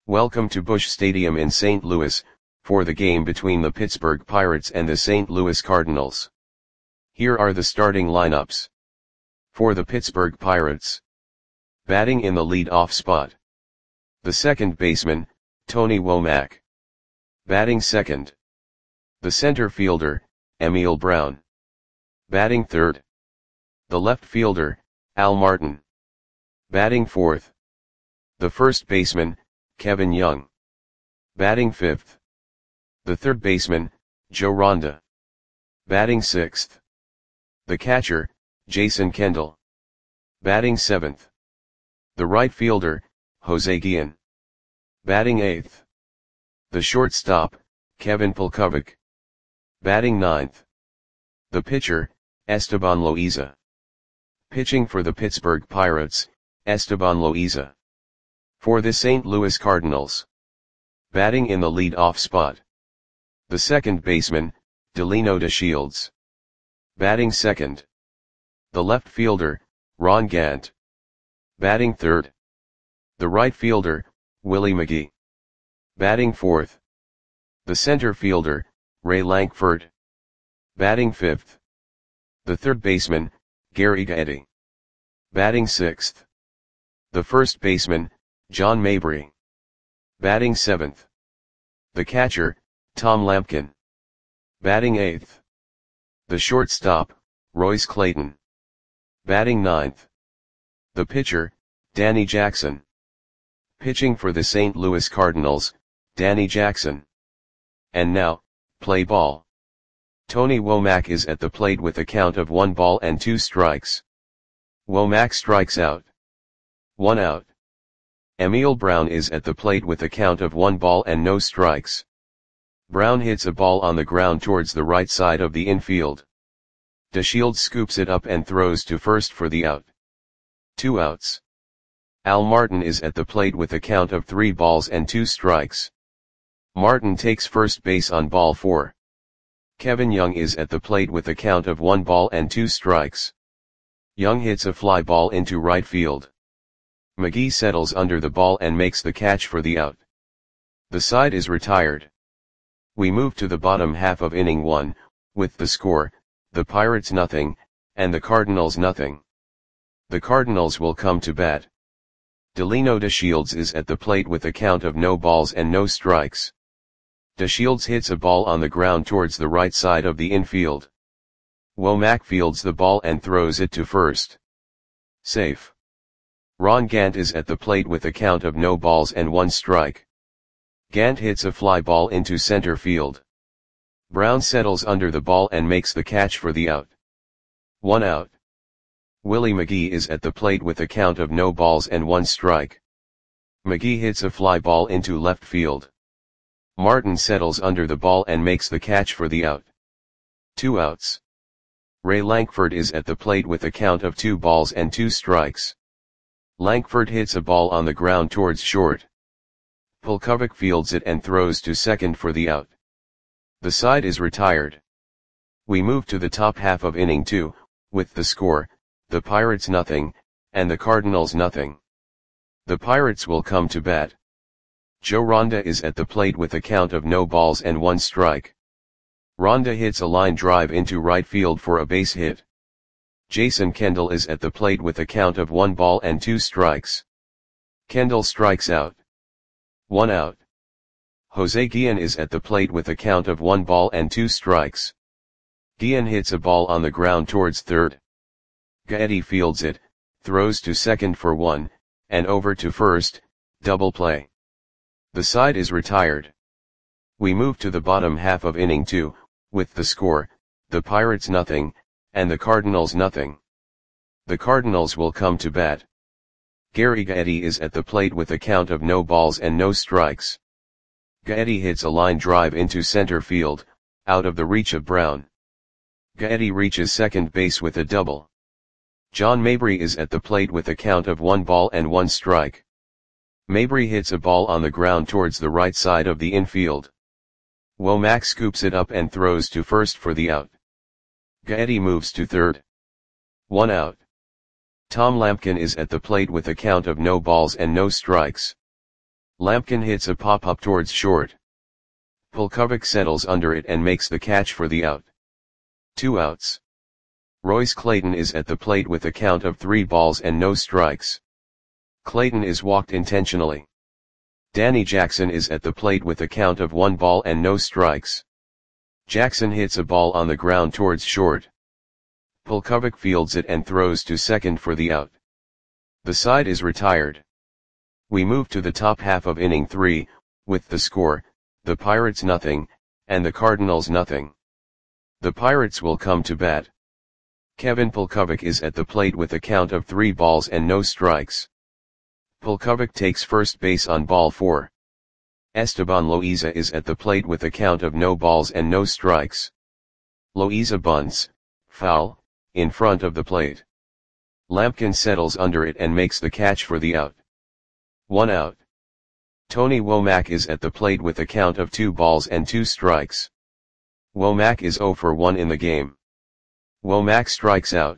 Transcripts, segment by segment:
Welcome to Busch Stadium in St. Louis, for the game between the Pittsburgh Pirates and the St. Louis Cardinals. Here are the starting lineups. For the Pittsburgh Pirates. Batting in the lead-off spot. The second baseman, Tony Womack. Batting second. The center fielder, Emil Brown. Batting third. The left fielder, Al Martin. Batting fourth. The first baseman, Kevin Young. Batting fifth. The third baseman, Joe Ronda. Batting sixth. The catcher, Jason Kendall. Batting seventh. The right fielder, Jose Guillen. Batting eighth. The shortstop, Kevin Polkovic. Batting ninth. The pitcher, Esteban Loaiza. Pitching for the Pittsburgh Pirates, Esteban Loaiza. For the St. Louis Cardinals. Batting in the lead-off spot. The second baseman, Delino DeShields. Batting second. The left fielder, Ron Gant. Batting third. The right fielder, Willie McGee. Batting fourth. The center fielder, Ray Lankford. Batting fifth. The third baseman, Gary Gaetti. Batting sixth. The first baseman, John Mabry. Batting seventh. The catcher, Tom Lampkin. Batting eighth. The shortstop, Royce Clayton. Batting ninth. The pitcher, Danny Jackson. Pitching for the St. Louis Cardinals, Danny Jackson. And now, play ball. Tony Womack is at the plate with a count of 1 ball and 2 strikes. Womack strikes out. 1 out. Emil Brown is at the plate with a count of 1 ball and no strikes. Brown hits a ball on the ground towards the right side of the infield. DeShields scoops it up and throws to first for the out. 2 outs. Al Martin is at the plate with a count of 3 balls and 2 strikes. Martin takes first base on ball 4. Kevin Young is at the plate with a count of 1 ball and 2 strikes. Young hits a fly ball into right field. McGee settles under the ball and makes the catch for the out. The side is retired. We move to the bottom half of inning 1, with the score, the Pirates nothing, and the Cardinals nothing. The Cardinals will come to bat. Delino DeShields is at the plate with a count of no balls and no strikes. DeShields hits a ball on the ground towards the right side of the infield. Womack fields the ball and throws it to first. Safe. Ron Gant is at the plate with a count of no balls and 1 strike. Gant hits a fly ball into center field. Brown settles under the ball and makes the catch for the out. 1 out. Willie McGee is at the plate with a count of no balls and 1 strike. McGee hits a fly ball into left field. Martin settles under the ball and makes the catch for the out. 2 outs. Ray Lankford is at the plate with a count of 2 balls and 2 strikes. Lankford hits a ball on the ground towards short. Polkovic fields it and throws to second for the out. The side is retired. We move to the top half of inning 2, with the score, the Pirates nothing, and the Cardinals nothing. The Pirates will come to bat. Joe Ronda is at the plate with a count of no balls and 1 strike. Ronda hits a line drive into right field for a base hit. Jason Kendall is at the plate with a count of 1 ball and 2 strikes. Kendall strikes out. 1 out. Jose Guillen is at the plate with a count of 1 ball and 2 strikes. Guillen hits a ball on the ground towards third. Gaetti fields it, throws to second for 1, and over to first, double play. The side is retired. We move to the bottom half of inning 2, with the score, the Pirates nothing, and the Cardinals nothing. The Cardinals will come to bat. Gary Gaetti is at the plate with a count of no balls and no strikes. Gaetti hits a line drive into center field, out of the reach of Brown. Gaetti reaches second base with a double. John Mabry is at the plate with a count of 1 ball and 1 strike. Mabry hits a ball on the ground towards the right side of the infield. Womack scoops it up and throws to first for the out. Gaetti moves to third. 1 out. Tom Lampkin is at the plate with a count of no balls and no strikes. Lampkin hits a pop-up towards short. Pulkovic settles under it and makes the catch for the out. 2 outs. Royce Clayton is at the plate with a count of 3 balls and no strikes. Clayton is walked intentionally. Danny Jackson is at the plate with a count of 1 ball and no strikes. Jackson hits a ball on the ground towards short. Pulkovic fields it and throws to second for the out. The side is retired. We move to the top half of inning 3, with the score, the Pirates nothing, and the Cardinals nothing. The Pirates will come to bat. Kevin Pulkovic is at the plate with a count of 3 balls and no strikes. Pulkovic takes first base on ball 4. Esteban Loaiza is at the plate with a count of no balls and no strikes. Loaiza bunts, foul, in front of the plate. Lampkin settles under it and makes the catch for the out. 1 out. Tony Womack is at the plate with a count of 2 balls and 2 strikes. Womack is 0 for 1 in the game. Womack strikes out.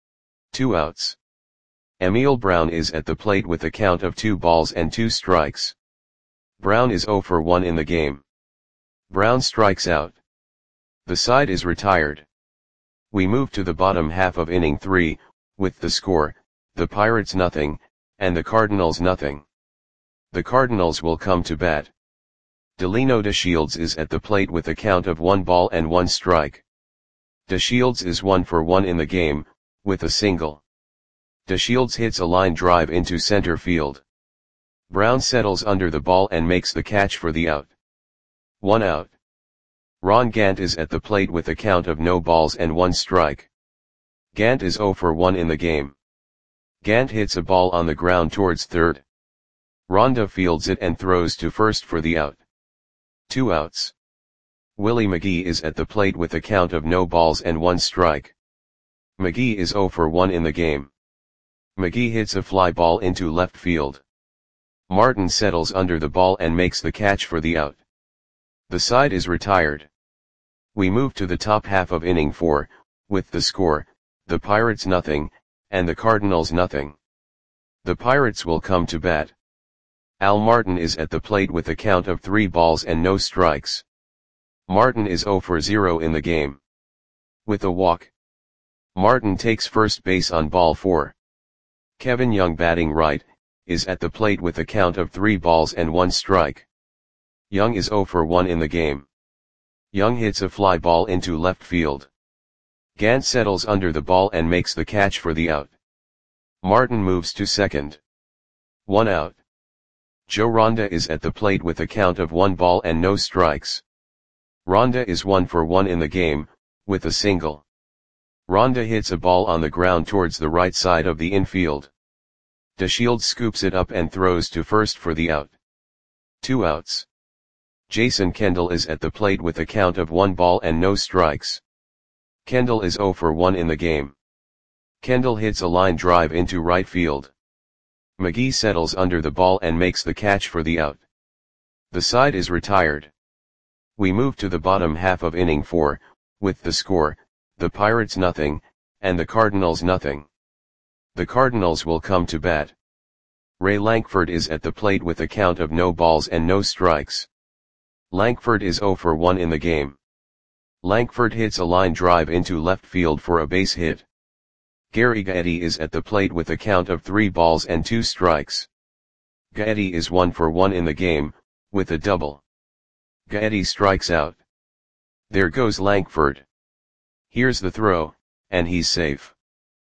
2 outs. Emil Brown is at the plate with a count of 2 balls and 2 strikes. Brown is 0 for 1 in the game. Brown strikes out. The side is retired. We move to the bottom half of inning 3, with the score, the Pirates nothing, and the Cardinals nothing. The Cardinals will come to bat. Delino DeShields is at the plate with a count of 1 ball and 1 strike. DeShields is 1 for 1 in the game, with a single. DeShields hits a line drive into center field. Brown settles under the ball and makes the catch for the out. 1 out. Ron Gant is at the plate with a count of no balls and 1 strike. Gant is 0 for 1 in the game. Gant hits a ball on the ground towards third. Ronda fields it and throws to first for the out. 2 outs. Willie McGee is at the plate with a count of no balls and 1 strike. McGee is 0 for 1 in the game. McGee hits a fly ball into left field. Martin settles under the ball and makes the catch for the out. The side is retired. We move to the top half of inning 4, with the score, the Pirates nothing, and the Cardinals nothing. The Pirates will come to bat. Al Martin is at the plate with a count of 3 balls and no strikes. Martin is 0 for 0 in the game. With a walk. Martin takes first base on ball 4. Kevin Young, batting right, is at the plate with a count of 3 balls and 1 strike. Young is 0 for 1 in the game. Young hits a fly ball into left field. Gant settles under the ball and makes the catch for the out. Martin moves to second. 1 out. Joe Ronda is at the plate with a count of 1 ball and no strikes. Ronda is 1 for 1 in the game, with a single. Ronda hits a ball on the ground towards the right side of the infield. DeShields scoops it up and throws to first for the out. 2 outs. Jason Kendall is at the plate with a count of 1 ball and no strikes. Kendall is 0 for 1 in the game. Kendall hits a line drive into right field. McGee settles under the ball and makes the catch for the out. The side is retired. We move to the bottom half of inning 4, with the score, the Pirates nothing, and the Cardinals nothing. The Cardinals will come to bat. Ray Lankford is at the plate with a count of no balls and no strikes. Lankford is 0 for 1 in the game. Lankford hits a line drive into left field for a base hit. Gary Gaetti is at the plate with a count of 3 balls and 2 strikes. Gaetti is 1 for 1 in the game, with a double. Gaetti strikes out. There goes Lankford. Here's the throw, and he's safe.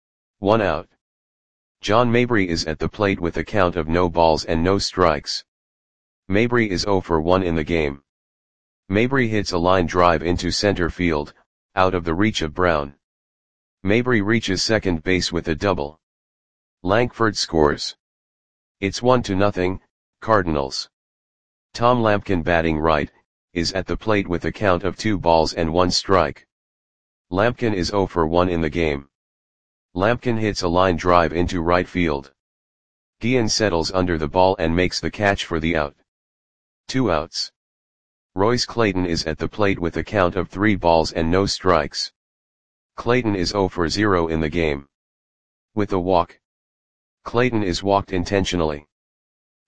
1 out. John Mabry is at the plate with a count of no balls and no strikes. Mabry is 0 for 1 in the game. Mabry hits a line drive into center field, out of the reach of Brown. Mabry reaches second base with a double. Lankford scores. It's 1-0, Cardinals. Tom Lampkin, batting right, is at the plate with a count of 2 balls and 1 strike. Lampkin is 0 for 1 in the game. Lampkin hits a line drive into right field. Guillen settles under the ball and makes the catch for the out. 2 outs. Royce Clayton is at the plate with a count of 3 balls and no strikes. Clayton is 0 for 0 in the game. With a walk. Clayton is walked intentionally.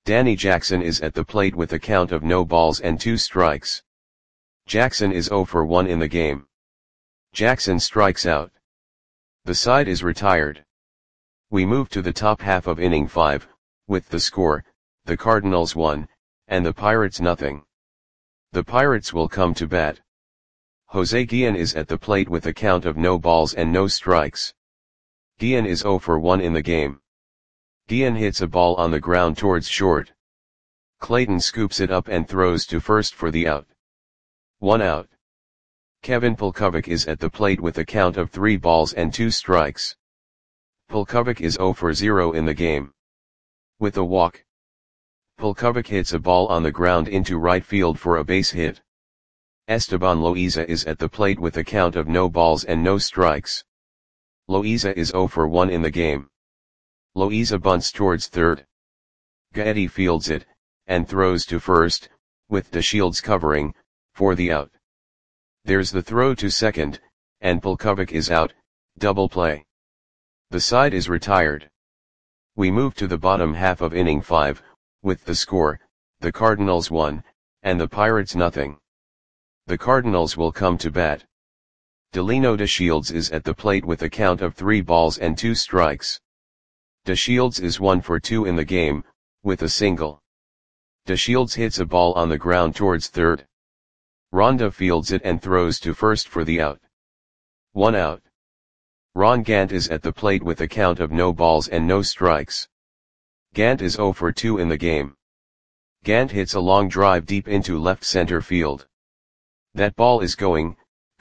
Danny Jackson is at the plate with a count of no balls and 2 strikes. Jackson is 0 for 1 in the game. Jackson strikes out. The side is retired. We move to the top half of inning 5, with the score, the Cardinals 1, and the Pirates nothing. The Pirates will come to bat. Jose Guillen is at the plate with a count of no balls and no strikes. Guillen is 0 for 1 in the game. Guillen hits a ball on the ground towards short. Clayton scoops it up and throws to first for the out. 1 out. Kevin Pulkovic is at the plate with a count of 3 balls and 2 strikes. Pulkovic is 0 for 0 in the game. With a walk, Pulkovic hits a ball on the ground into right field for a base hit. Esteban Loaiza is at the plate with a count of no balls and no strikes. Loaiza is 0 for 1 in the game. Loaiza bunts towards third. Gaetti fields it, and throws to first, with DeShields covering, for the out. There's the throw to second, and Pulkovic is out, double play. The side is retired. We move to the bottom half of inning 5, with the score, the Cardinals 1, and the Pirates nothing. The Cardinals will come to bat. Delino DeShields is at the plate with a count of 3 balls and 2 strikes. DeShields is 1 for 2 in the game, with a single. DeShields hits a ball on the ground towards third. Ronda fields it and throws to first for the out. 1 out. Ron Gant is at the plate with a count of no balls and no strikes. Gant is 0 for 2 in the game. Gant hits a long drive deep into left center field. That ball is gone.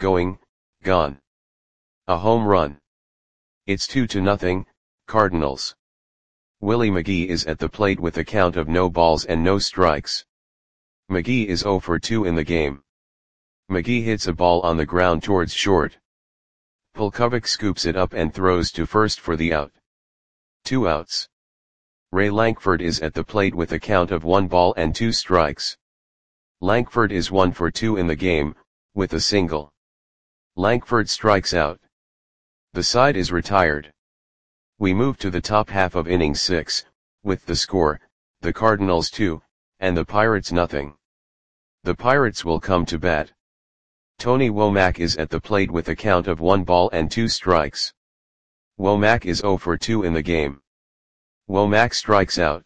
A home run. It's 2-0, Cardinals. Willie McGee is at the plate with a count of no balls and no strikes. McGee is 0 for 2 in the game. McGee hits a ball on the ground towards short. Pulkovic scoops it up and throws to first for the out. 2 outs. Ray Lankford is at the plate with a count of 1 ball and 2 strikes. Lankford is 1 for 2 in the game, with a single. Lankford strikes out. The side is retired. We move to the top half of inning 6, with the score, the Cardinals 2, and the Pirates nothing. The Pirates will come to bat. Tony Womack is at the plate with a count of 1 ball and 2 strikes. Womack is 0 for 2 in the game. Womack strikes out.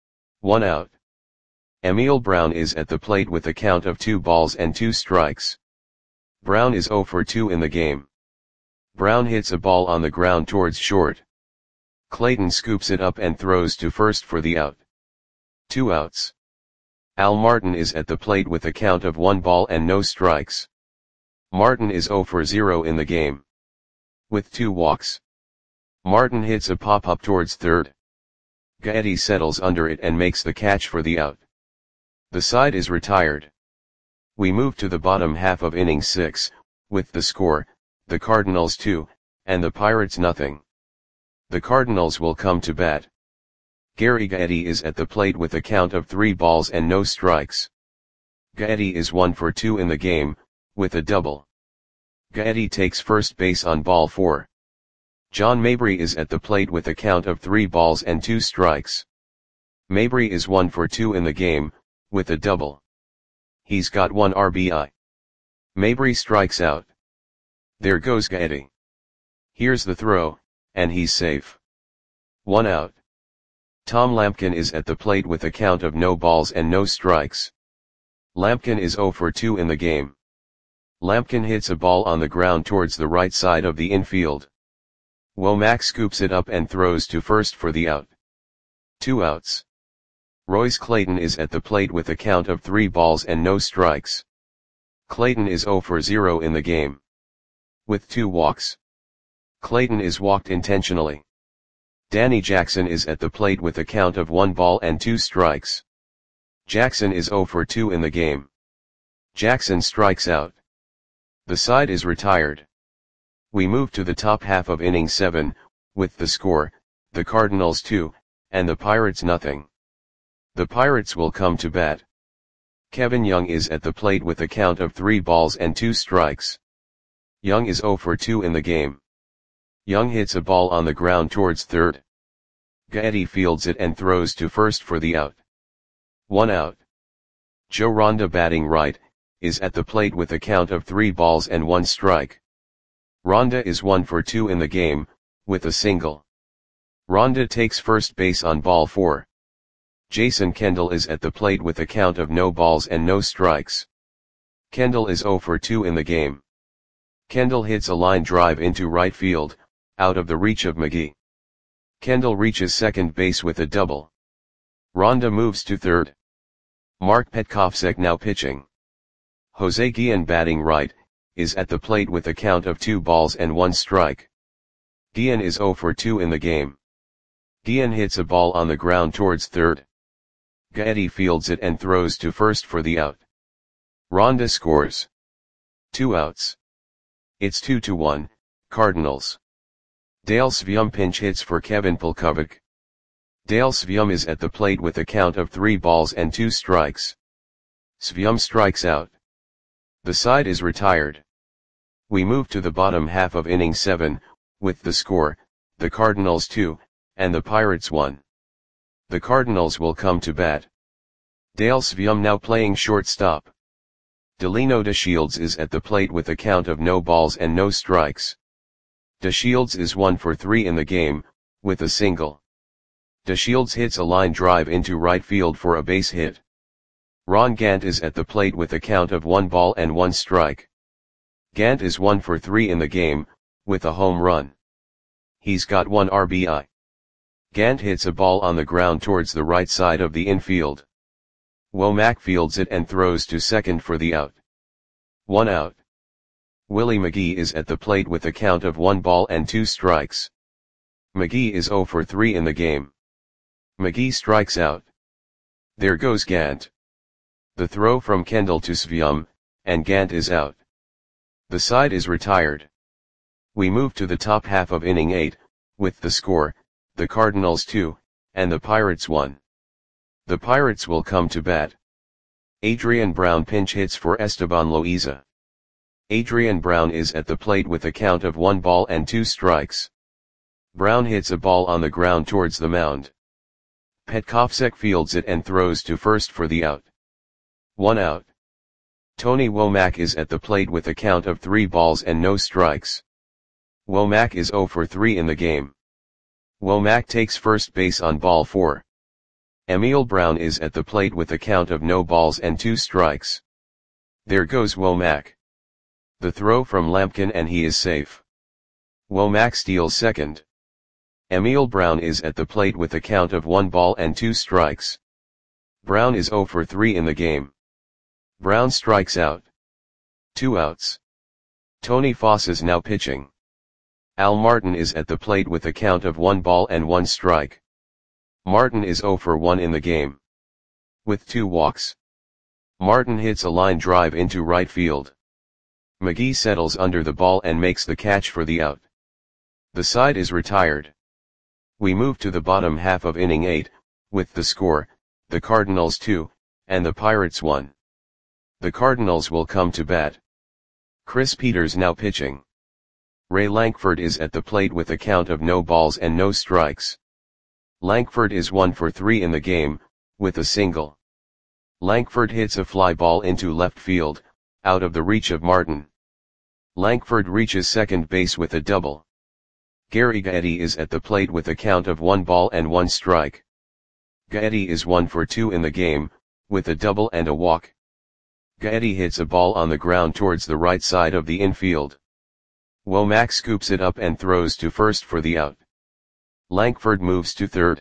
1 out. Emil Brown is at the plate with a count of 2 balls and 2 strikes. Brown is 0 for 2 in the game. Brown hits a ball on the ground towards short. Clayton scoops it up and throws to first for the out. 2 outs. Al Martin is at the plate with a count of 1 ball and no strikes. Martin is 0 for 0 in the game. With 2 walks. Martin hits a pop-up towards third. Gaetti settles under it and makes the catch for the out. The side is retired. We move to the bottom half of inning 6, with the score, the Cardinals 2, and the Pirates nothing. The Cardinals will come to bat. Gary Gaetti is at the plate with a count of 3 balls and no strikes. Gaetti is 1 for 2 in the game, with a double. Gaetti takes first base on ball 4. John Mabry is at the plate with a count of 3 balls and 2 strikes. Mabry is 1 for 2 in the game, with a double. He's got 1 RBI. Mabry strikes out. There goes Gaetti. Here's the throw, and he's safe. 1 out. Tom Lampkin is at the plate with a count of no balls and no strikes. Lampkin is 0 for 2 in the game. Lampkin hits a ball on the ground towards the right side of the infield. Womack scoops it up and throws to first for the out. 2 outs. Royce Clayton is at the plate with a count of 3 balls and no strikes. Clayton is 0 for 0 in the game. With 2 walks. Clayton is walked intentionally. Danny Jackson is at the plate with a count of 1 ball and 2 strikes. Jackson is 0 for 2 in the game. Jackson strikes out. The side is retired. We move to the top half of inning 7, with the score, the Cardinals 2, and the Pirates nothing. The Pirates will come to bat. Kevin Young is at the plate with a count of 3 balls and 2 strikes. Young is 0 for 2 in the game. Young hits a ball on the ground towards third. Gaetti fields it and throws to first for the out. 1 out. Joe Ronda batting right, is at the plate with a count of 3 balls and 1 strike. Ronda is 1 for 2 in the game, with a single. Ronda takes first base on ball 4. Jason Kendall is at the plate with a count of no balls and no strikes. Kendall is 0 for 2 in the game. Kendall hits a line drive into right field, out of the reach of McGee. Kendall reaches second base with a double. Ronda moves to third. Mark Petkovsek now pitching. Jose Guillen batting right, is at the plate with a count of 2 balls and 1 strike. Guillen is 0 for 2 in the game. Guillen hits a ball on the ground towards third. Gaetti fields it and throws to first for the out. Ronda scores. 2 outs. It's 2-1, Cardinals. Dale Svium pinch hits for Kevin Polkovic. Dale Svium is at the plate with a count of 3 balls and 2 strikes. Svium strikes out. The side is retired. We move to the bottom half of inning 7, with the score, the Cardinals 2, and the Pirates 1. The Cardinals will come to bat. Dale Svium now playing shortstop. Delino DeShields is at the plate with a count of no balls and no strikes. DeShields is 1 for 3 in the game, with a single. DeShields hits a line drive into right field for a base hit. Ron Gant is at the plate with a count of 1 ball and 1 strike. Gant is 1 for 3 in the game, with a home run. He's got 1 RBI. Gant hits a ball on the ground towards the right side of the infield. Womack fields it and throws to second for the out. 1 out. Willie McGee is at the plate with a count of 1 ball and 2 strikes. McGee is 0 for 3 in the game. McGee strikes out. There goes Gant. The throw from Kendall to Svium, and Gant is out. The side is retired. We move to the top half of inning 8, with the score, the Cardinals 2, and the Pirates 1. The Pirates will come to bat. Adrian Brown pinch hits for Esteban Loaiza. Adrian Brown is at the plate with a count of 1 ball and 2 strikes. Brown hits a ball on the ground towards the mound. Petkovsek fields it and throws to first for the out. 1 out. Tony Womack is at the plate with a count of 3 balls and no strikes. Womack is 0 for 3 in the game. Womack takes first base on ball 4. Emil Brown is at the plate with a count of no balls and 2 strikes. There goes Womack. The throw from Lampkin and he is safe. Womack steals second. Emil Brown is at the plate with a count of 1 ball and 2 strikes. Brown is 0 for 3 in the game. Brown strikes out. 2 outs. Tony Foss is now pitching. Al Martin is at the plate with a count of 1 ball and 1 strike. Martin is 0 for 1 in the game. With 2 walks. Martin hits a line drive into right field. McGee settles under the ball and makes the catch for the out. The side is retired. We move to the bottom half of inning 8, with the score, the Cardinals 2, and the Pirates 1. The Cardinals will come to bat. Chris Peters now pitching. Ray Lankford is at the plate with a count of no balls and no strikes. Lankford is 1 for 3 in the game, with a single. Lankford hits a fly ball into left field, out of the reach of Martin. Lankford reaches second base with a double. Gary Gaetti is at the plate with a count of 1 ball and 1 strike. Gaetti is 1 for 2 in the game, with a double and a walk. Gaetti hits a ball on the ground towards the right side of the infield. Womack scoops it up and throws to first for the out. Lankford moves to third.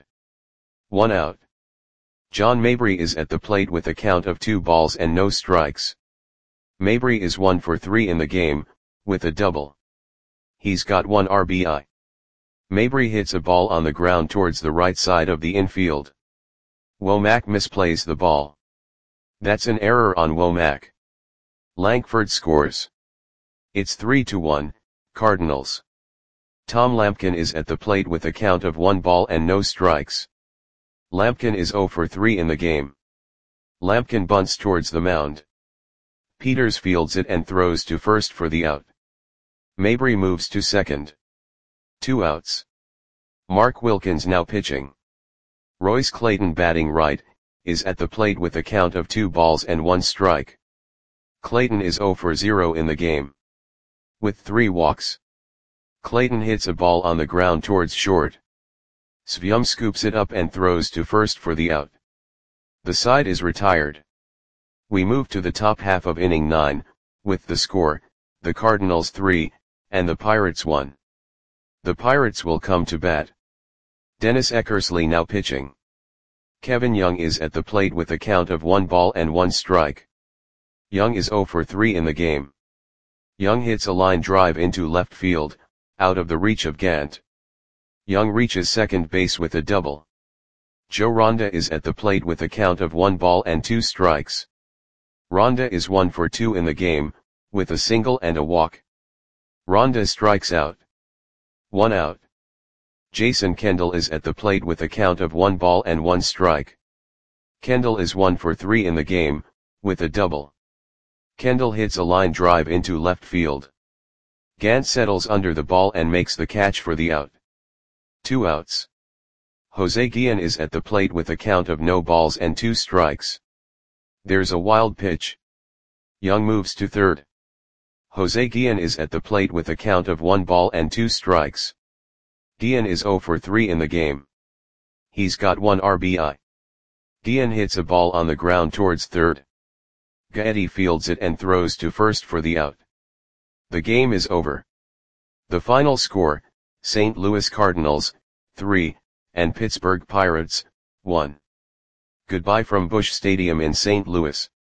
1 out. John Mabry is at the plate with a count of 2 balls and no strikes. Mabry is 1 for 3 in the game, with a double. He's got 1 RBI. Mabry hits a ball on the ground towards the right side of the infield. Womack misplays the ball. That's an error on Womack. Lankford scores. It's 3-1, Cardinals. Tom Lampkin is at the plate with a count of 1 ball and no strikes. Lampkin is 0 for 3 in the game. Lampkin bunts towards the mound. Peters fields it and throws to first for the out. Mabry moves to second. 2 outs. Mark Wilkins now pitching. Royce Clayton batting right, is at the plate with a count of 2 balls and 1 strike. Clayton is 0 for 0 in the game. With 3 walks. Clayton hits a ball on the ground towards short. Svyum scoops it up and throws to first for the out. The side is retired. We move to the top half of inning 9, with the score, the Cardinals 3, and the Pirates 1. The Pirates will come to bat. Dennis Eckersley now pitching. Kevin Young is at the plate with a count of 1 ball and 1 strike. Young is 0 for 3 in the game. Young hits a line drive into left field, out of the reach of Gant. Young reaches second base with a double. Joe Ronda is at the plate with a count of 1 ball and 2 strikes. Ronda is 1 for 2 in the game, with a single and a walk. Ronda strikes out. 1 out. Jason Kendall is at the plate with a count of 1 ball and 1 strike. Kendall is 1 for 3 in the game, with a double. Kendall hits a line drive into left field. Gant settles under the ball and makes the catch for the out. 2 outs. Jose Guillen is at the plate with a count of no balls and 2 strikes. There's a wild pitch. Young moves to third. Jose Guillen is at the plate with a count of 1 ball and 2 strikes. Guillen is 0 for 3 in the game. He's got 1 RBI. Guillen hits a ball on the ground towards third. Gaetti fields it and throws to first for the out. The game is over. The final score, St. Louis Cardinals, 3, and Pittsburgh Pirates, 1. Goodbye from Busch Stadium in St. Louis.